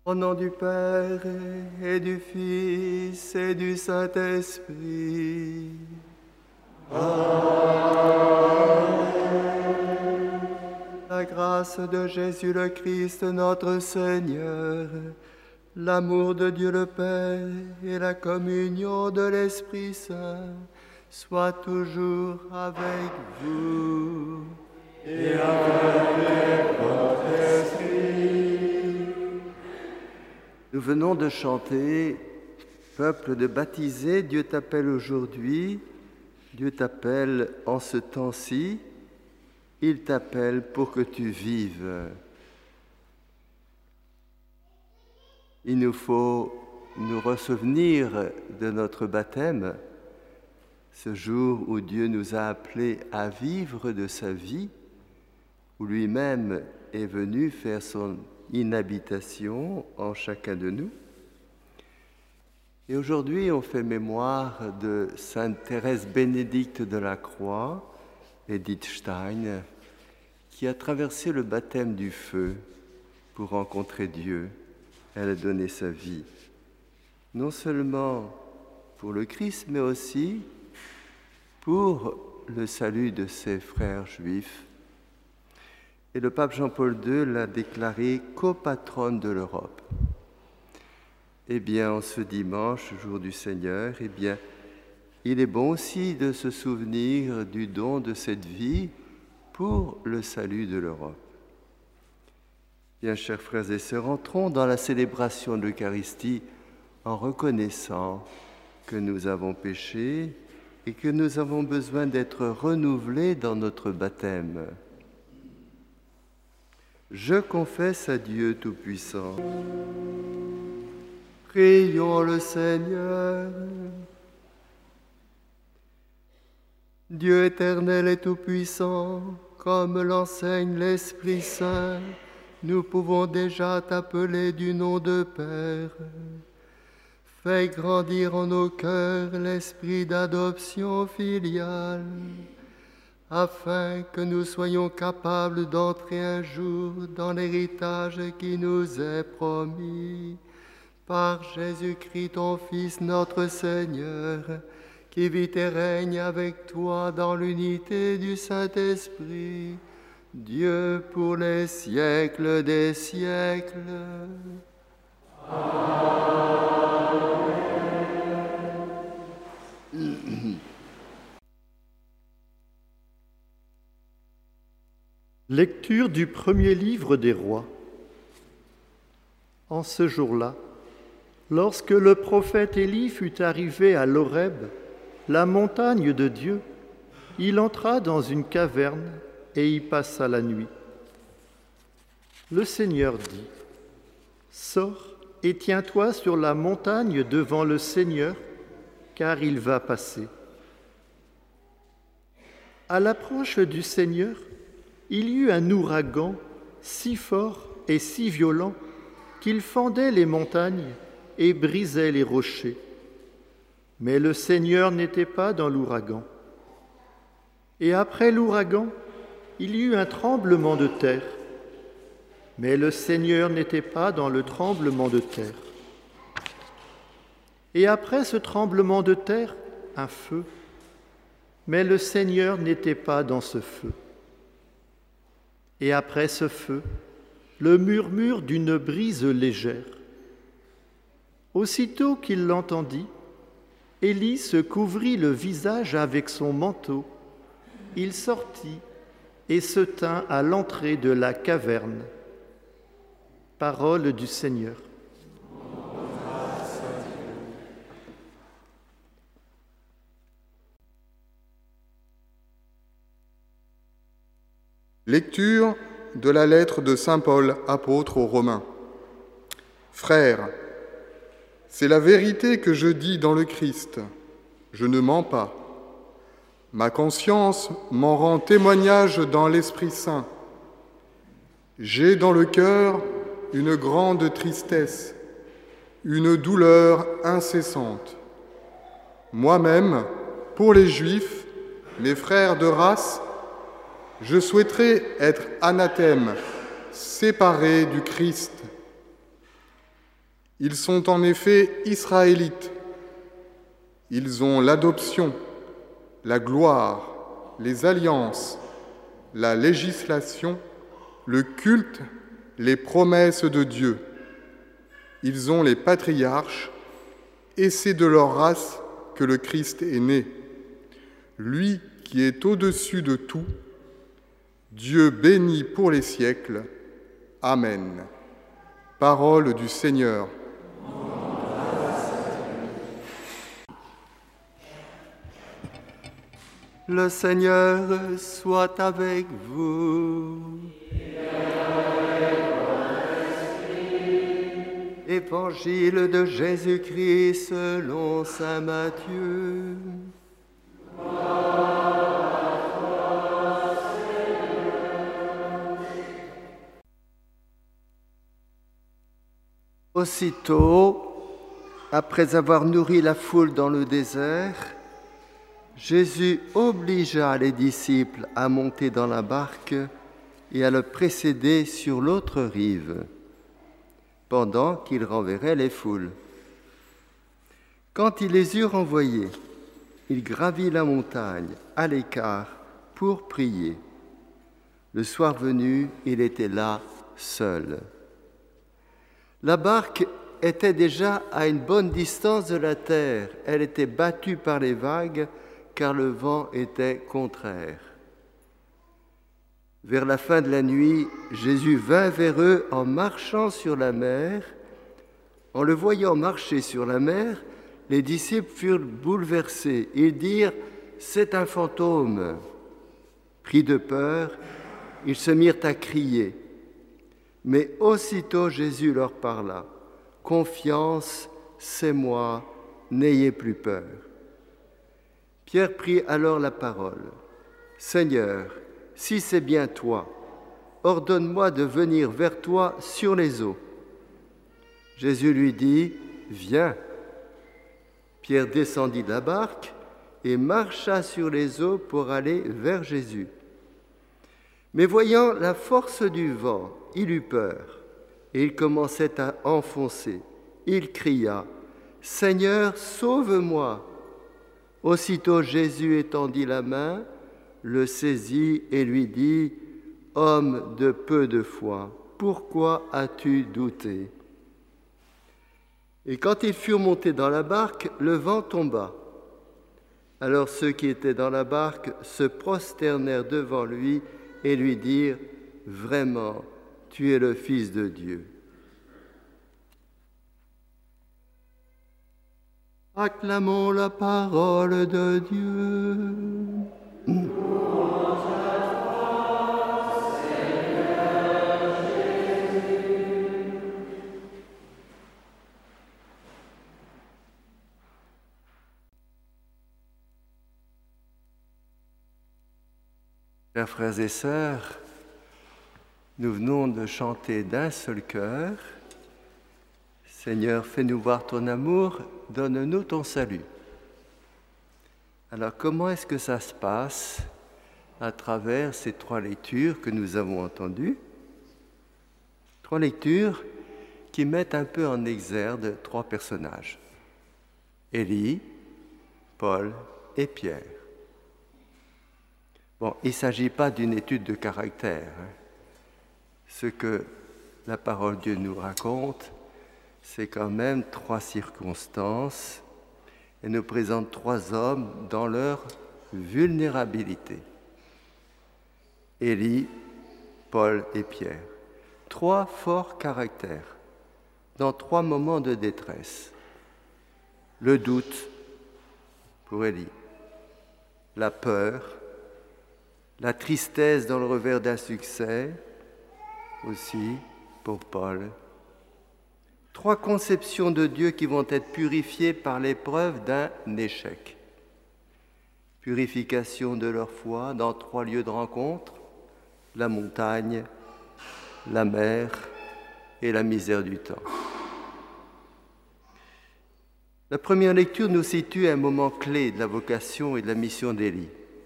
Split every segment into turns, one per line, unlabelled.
Au nom du Père et du Fils et du Saint-Esprit. Amen. La grâce de Jésus le Christ, notre Seigneur, l'amour de Dieu le Père et la communion de l'Esprit Saint soient toujours avec vous. Et avec votre esprit. Nous venons de chanter « Peuple de baptisés, Dieu t'appelle aujourd'hui, Dieu t'appelle en ce temps-ci, il t'appelle pour que tu vives. » Il nous faut nous ressouvenir de notre baptême, ce jour où Dieu nous a appelés à vivre de sa vie, où lui-même est venu faire son inhabitation en chacun de nous. Et aujourd'hui, on fait mémoire de Sainte Thérèse Bénédicte de la Croix, Edith Stein, qui a traversé le baptême du feu pour rencontrer Dieu. Elle a donné sa vie, non seulement pour le Christ, mais aussi pour le salut de ses frères juifs. Et le pape Jean-Paul II l'a déclarée copatronne de l'Europe. Eh bien, en ce dimanche, jour du Seigneur, eh bien, il est bon aussi de se souvenir du don de cette vie pour le salut de l'Europe. Bien, chers frères et sœurs, entrons dans la célébration de l'Eucharistie en reconnaissant que nous avons péché et que nous avons besoin d'être renouvelés dans notre baptême. Je confesse à Dieu Tout-Puissant. Prions le Seigneur. Dieu éternel et Tout-Puissant, comme l'enseigne l'Esprit Saint, nous pouvons déjà t'appeler du nom de Père. Fais grandir en nos cœurs l'esprit d'adoption filiale, afin que nous soyons capables d'entrer un jour dans l'héritage qui nous est promis, par Jésus-Christ ton Fils notre Seigneur, qui vit et règne avec toi dans l'unité du Saint-Esprit, Dieu pour les siècles des siècles. Amen.
Lecture du premier livre des rois. En ce jour-là, lorsque le prophète Élie fut arrivé à l'Horeb, la montagne de Dieu, il entra dans une caverne et y passa la nuit. Le Seigneur dit : « Sors et tiens-toi sur la montagne devant le Seigneur, car il va passer. » À l'approche du Seigneur, il y eut un ouragan si fort et si violent qu'il fendait les montagnes et brisait les rochers. Mais le Seigneur n'était pas dans l'ouragan. Et après l'ouragan, il y eut un tremblement de terre. Mais le Seigneur n'était pas dans le tremblement de terre. Et après ce tremblement de terre, un feu. Mais le Seigneur n'était pas dans ce feu. Et après ce feu, le murmure d'une brise légère. Aussitôt qu'il l'entendit, Élie se couvrit le visage avec son manteau. Il sortit et se tint à l'entrée de la caverne. Parole du Seigneur.
Lecture de la lettre de saint Paul, apôtre aux Romains. Frères, c'est la vérité que je dis dans le Christ. Je ne mens pas. Ma conscience m'en rend témoignage dans l'Esprit Saint. J'ai dans le cœur une grande tristesse, une douleur incessante. Moi-même, pour les Juifs, mes frères de race, je souhaiterais être anathème, séparé du Christ. Ils sont en effet israélites. Ils ont l'adoption, la gloire, les alliances, la législation, le culte, les promesses de Dieu. Ils ont les patriarches, et c'est de leur race que le Christ est né. Lui qui est au-dessus de tout, Dieu béni pour les siècles. Amen. Parole du Seigneur.
Le Seigneur soit avec vous. Évangile de Jésus-Christ selon saint Matthieu. Aussitôt, après avoir nourri la foule dans le désert, Jésus obligea les disciples à monter dans la barque et à le précéder sur l'autre rive, pendant qu'il renverrait les foules. Quand il les eut renvoyés, il gravit la montagne à l'écart pour prier. Le soir venu, il était là seul. La barque était déjà à une bonne distance de la terre. Elle était battue par les vagues car le vent était contraire. Vers la fin de la nuit, Jésus vint vers eux en marchant sur la mer. En le voyant marcher sur la mer, les disciples furent bouleversés. Ils dirent « C'est un fantôme !» Pris de peur, ils se mirent à crier. Mais aussitôt Jésus leur parla. « Confiance, c'est moi, n'ayez plus peur. » Pierre prit alors la parole. « Seigneur, si c'est bien toi, ordonne-moi de venir vers toi sur les eaux. » Jésus lui dit, « Viens. » Pierre descendit de la barque et marcha sur les eaux pour aller vers Jésus. Mais voyant la force du vent, il eut peur et il commençait à enfoncer. Il cria, « Seigneur, sauve-moi !» Aussitôt Jésus étendit la main, le saisit et lui dit, « Homme de peu de foi, pourquoi as-tu douté ?» Et quand ils furent montés dans la barque, le vent tomba. Alors ceux qui étaient dans la barque se prosternèrent devant lui et lui dirent, « Vraiment, tu es le Fils de Dieu. » Acclamons la parole de Dieu. Chers frères et sœurs, nous venons de chanter d'un seul cœur « Seigneur, fais-nous voir ton amour, donne-nous ton salut ». Alors comment est-ce que ça se passe à travers ces trois lectures que nous avons entendues? Trois lectures qui mettent un peu en exergue trois personnages, Élie, Paul et Pierre. Bon, il ne s'agit pas d'une étude de caractère. Ce que la parole de Dieu nous raconte, c'est quand même trois circonstances et nous présente trois hommes dans leur vulnérabilité. Élie, Paul et Pierre. Trois forts caractères dans trois moments de détresse. Le doute pour Élie, la peur, la tristesse dans le revers d'un succès, aussi pour Paul. Trois conceptions de Dieu qui vont être purifiées par l'épreuve d'un échec. Purification de leur foi dans trois lieux de rencontre, la montagne, la mer et la misère du temps. La première lecture nous situe à un moment clé de la vocation et de la mission d'Élie.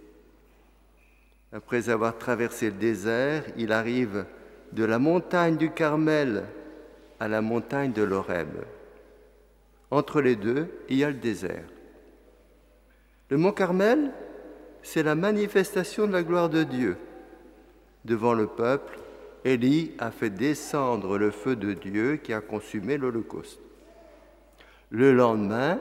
Après avoir traversé le désert, il arrive de la montagne du Carmel à la montagne de l'Horeb. Entre les deux, il y a le désert. Le mont Carmel, c'est la manifestation de la gloire de Dieu. Devant le peuple, Élie a fait descendre le feu de Dieu qui a consumé l'Holocauste. Le lendemain,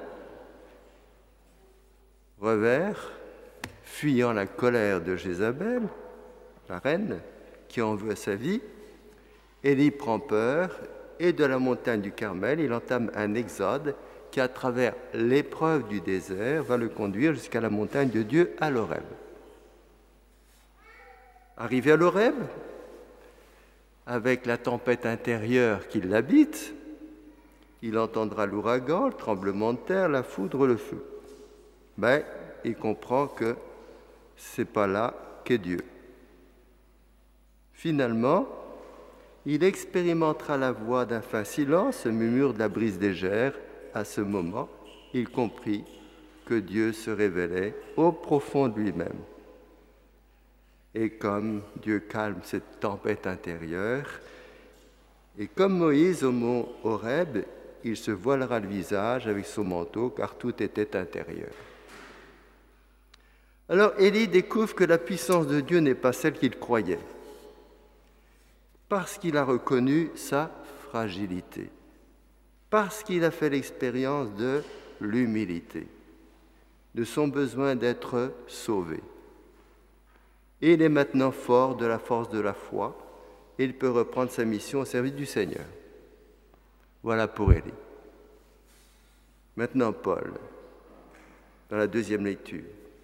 revers, fuyant la colère de Jézabel, la reine, qui en veut à sa vie, Élie prend peur et de la montagne du Carmel, il entame un exode qui, à travers l'épreuve du désert, va le conduire jusqu'à la montagne de Dieu à l'Horeb. Arrivé à l'Horeb, avec la tempête intérieure qui l'habite, il entendra l'ouragan, le tremblement de terre, la foudre, le feu. Mais il comprend que ce n'est pas là qu'est Dieu. Finalement, il expérimentera la voix d'un fin silence, le murmure de la brise légère. À ce moment, il comprit que Dieu se révélait au profond de lui-même. Et comme Dieu calme cette tempête intérieure, et comme Moïse au mont Horeb, il se voilera le visage avec son manteau, car tout était intérieur. Alors Élie découvre que la puissance de Dieu n'est pas celle qu'il croyait, parce qu'il a reconnu sa fragilité, parce qu'il a fait l'expérience de l'humilité, de son besoin d'être sauvé. Et il est maintenant fort de la force de la foi, et il peut reprendre sa mission au service du Seigneur. Voilà pour Élie. Maintenant Paul, dans la deuxième lecture.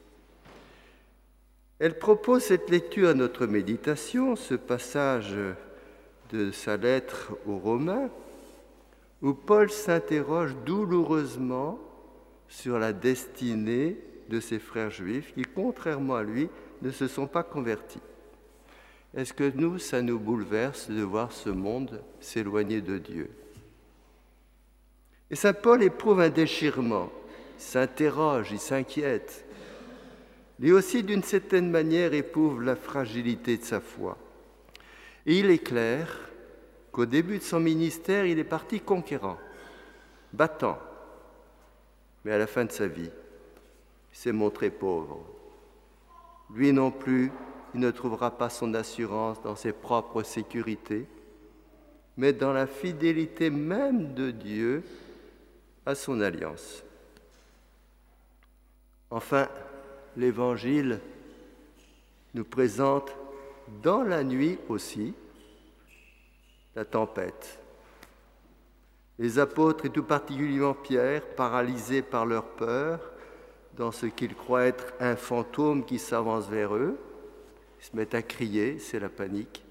Elle propose cette lecture à notre méditation, ce passage de sa lettre aux Romains, où Paul s'interroge douloureusement sur la destinée de ses frères juifs qui, contrairement à lui, ne se sont pas convertis. Est-ce que nous, ça nous bouleverse de voir ce monde s'éloigner de Dieu? Et saint Paul éprouve un déchirement, il s'interroge, il s'inquiète. Lui aussi, d'une certaine manière, éprouve la fragilité de sa foi. Et il est clair qu'au début de son ministère, il est parti conquérant, battant. Mais à la fin de sa vie, il s'est montré pauvre. Lui non plus, il ne trouvera pas son assurance dans ses propres sécurités, mais dans la fidélité même de Dieu à son alliance. Enfin, l'Évangile nous présente dans la nuit aussi la tempête. Les apôtres, et tout particulièrement Pierre, paralysés par leur peur, dans ce qu'ils croient être un fantôme qui s'avance vers eux, ils se mettent à crier, c'est la panique.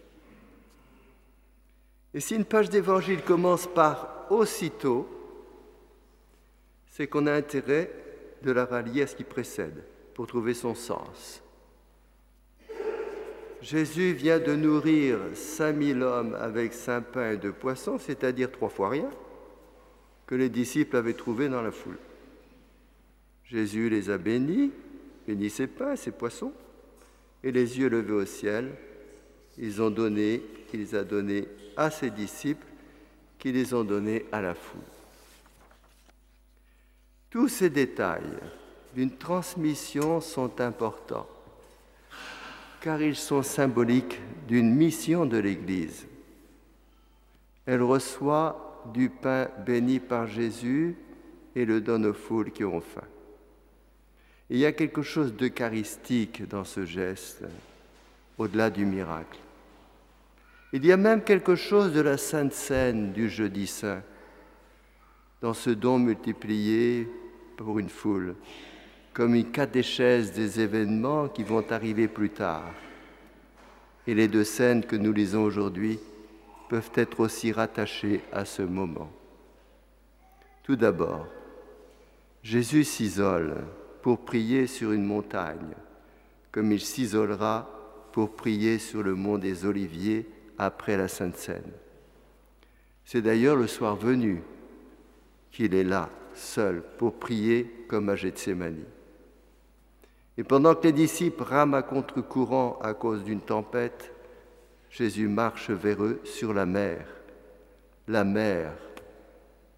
Et si une page d'Évangile commence par « aussitôt », c'est qu'on a intérêt de la rallier à ce qui précède pour trouver son sens. Jésus vient de nourrir 5000 hommes avec 5 pains et 2 poissons, c'est-à-dire 3 fois rien, que les disciples avaient trouvé dans la foule. Jésus les a bénis, bénis ces pains, ces poissons, et les yeux levés au ciel, il les a donnés à ses disciples, qui les ont donnés à la foule. Tous ces détails d'une transmission sont importants, car ils sont symboliques d'une mission de l'Église. Elle reçoit du pain béni par Jésus et le donne aux foules qui ont faim. Il y a quelque chose d'eucharistique dans ce geste, au-delà du miracle. Il y a même quelque chose de la Sainte Seine du Jeudi Saint, dans ce don multiplié pour une foule, comme une catéchèse des événements qui vont arriver plus tard. Et les 2 scènes que nous lisons aujourd'hui peuvent être aussi rattachées à ce moment. Tout d'abord, Jésus s'isole pour prier sur une montagne, comme il s'isolera pour prier sur le mont des Oliviers après la Sainte Seine. C'est d'ailleurs le soir venu qu'il est là, seul, pour prier comme à Gethsémani. Et pendant que les disciples rament à contre-courant à cause d'une tempête, Jésus marche vers eux sur la mer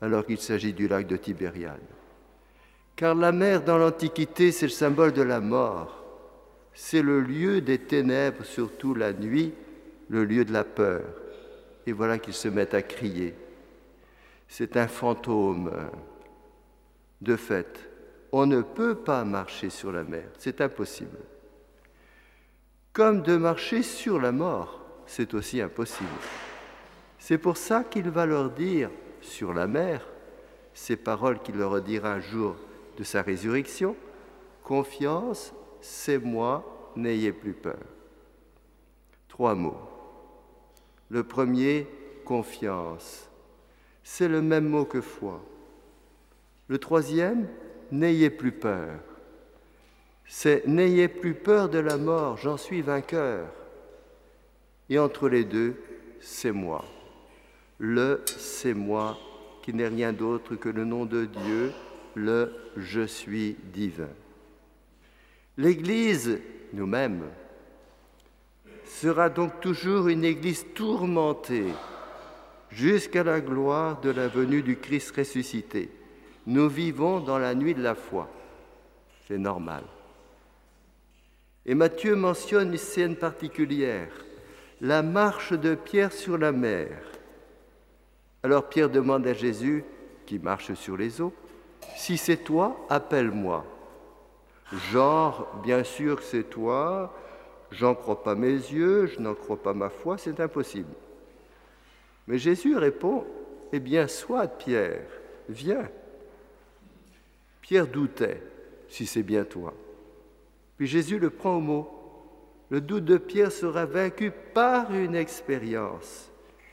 alors qu'il s'agit du lac de Tibériade. Car la mer dans l'Antiquité, c'est le symbole de la mort. C'est le lieu des ténèbres, surtout la nuit, le lieu de la peur. Et voilà qu'ils se mettent à crier. C'est un fantôme. De fait, on ne peut pas marcher sur la mer, c'est impossible. Comme de marcher sur la mort, c'est aussi impossible. C'est pour ça qu'il va leur dire sur la mer, ces paroles qu'il leur dira un jour de sa résurrection, « Confiance, c'est moi, n'ayez plus peur ». 3 mots. Le premier, confiance. C'est le même mot que foi. Le troisième, n'ayez plus peur. C'est n'ayez plus peur de la mort, j'en suis vainqueur. Et entre les deux, c'est moi. Le c'est moi qui n'est rien d'autre que le nom de Dieu, le je suis divin. L'Église, nous-mêmes, sera donc toujours une Église tourmentée jusqu'à la gloire de la venue du Christ ressuscité. Nous vivons dans la nuit de la foi. C'est normal. Et Matthieu mentionne une scène particulière, la marche de Pierre sur la mer. Alors Pierre demande à Jésus, qui marche sur les eaux, « Si c'est toi, appelle-moi. » Genre, bien sûr que c'est toi, j'en crois pas mes yeux, je n'en crois pas ma foi, c'est impossible. Mais Jésus répond, « Eh bien, soit Pierre, viens. » Pierre doutait, si c'est bien toi. Puis Jésus le prend au mot. Le doute de Pierre sera vaincu par une expérience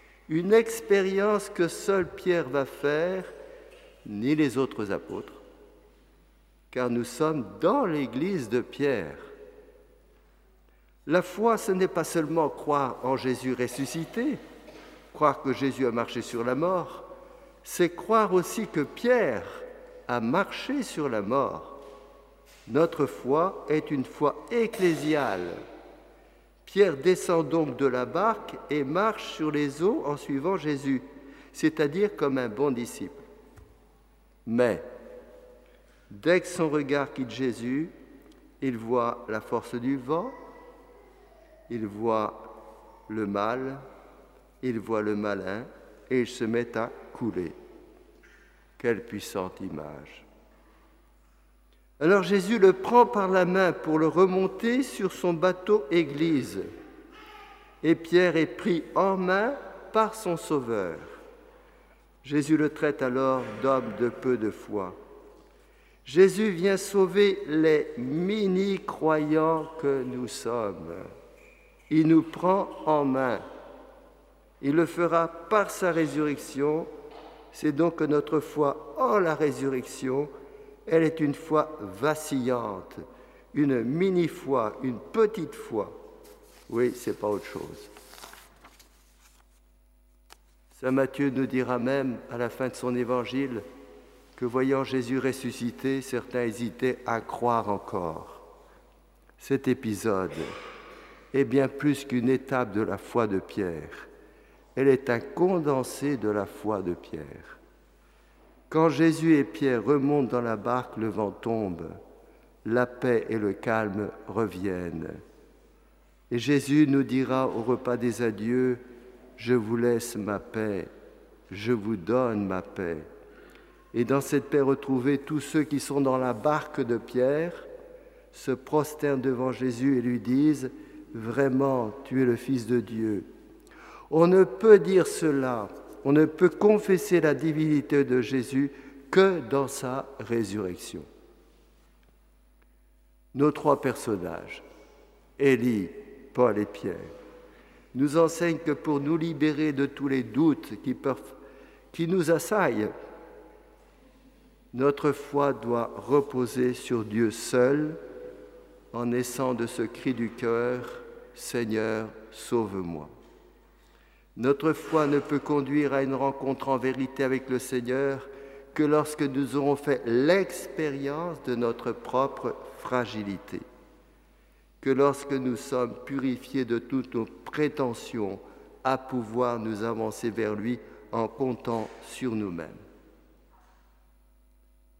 que seul Pierre va faire, ni les autres apôtres, car nous sommes dans l'église de Pierre. La foi, ce n'est pas seulement croire en Jésus ressuscité, croire que Jésus a marché sur la mort, c'est croire aussi que Pierre a marché sur la mort. Notre foi est une foi ecclésiale. Pierre descend donc de la barque et marche sur les eaux en suivant Jésus, c'est-à-dire comme un bon disciple. Mais, dès que son regard quitte Jésus, il voit la force du vent, il voit le mal, il voit le malin, et il se met à couler. Quelle puissante image! Alors Jésus le prend par la main pour le remonter sur son bateau Église. Et Pierre est pris en main par son Sauveur. Jésus le traite alors d'homme de peu de foi. Jésus vient sauver les mini-croyants que nous sommes. Il nous prend en main. Il le fera par sa résurrection. C'est donc que notre foi en la résurrection, elle est une foi vacillante, une mini-foi, une petite foi. Oui, c'est pas autre chose. Saint Matthieu nous dira même, à la fin de son évangile, que voyant Jésus ressuscité, certains hésitaient à croire encore. Cet épisode est bien plus qu'une étape de la foi de Pierre. Elle est un condensé de la foi de Pierre. Quand Jésus et Pierre remontent dans la barque, le vent tombe, la paix et le calme reviennent. Et Jésus nous dira au repas des adieux, « Je vous laisse ma paix, je vous donne ma paix. » Et dans cette paix retrouvée, tous ceux qui sont dans la barque de Pierre se prosternent devant Jésus et lui disent, « Vraiment, tu es le Fils de Dieu. » On ne peut dire cela, on ne peut confesser la divinité de Jésus que dans sa résurrection. Nos 3 personnages, Élie, Paul et Pierre, nous enseignent que pour nous libérer de tous les doutes qui nous assaillent, notre foi doit reposer sur Dieu seul, en naissant de ce cri du cœur, « Seigneur, sauve-moi ». Notre foi ne peut conduire à une rencontre en vérité avec le Seigneur que lorsque nous aurons fait l'expérience de notre propre fragilité, que lorsque nous sommes purifiés de toutes nos prétentions à pouvoir nous avancer vers lui en comptant sur nous-mêmes.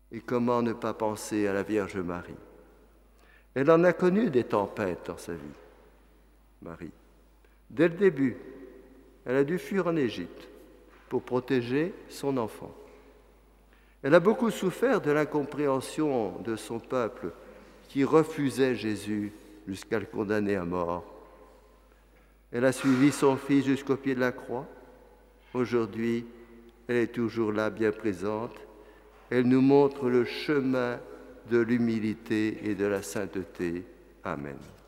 Et comment ne pas penser à la Vierge Marie? Elle en a connu des tempêtes dans sa vie, Marie. Dès le début, elle a dû fuir en Égypte pour protéger son enfant. Elle a beaucoup souffert de l'incompréhension de son peuple qui refusait Jésus jusqu'à le condamner à mort. Elle a suivi son fils jusqu'au pied de la croix. Aujourd'hui, elle est toujours là, bien présente. Elle nous montre le chemin de l'humilité et de la sainteté. Amen.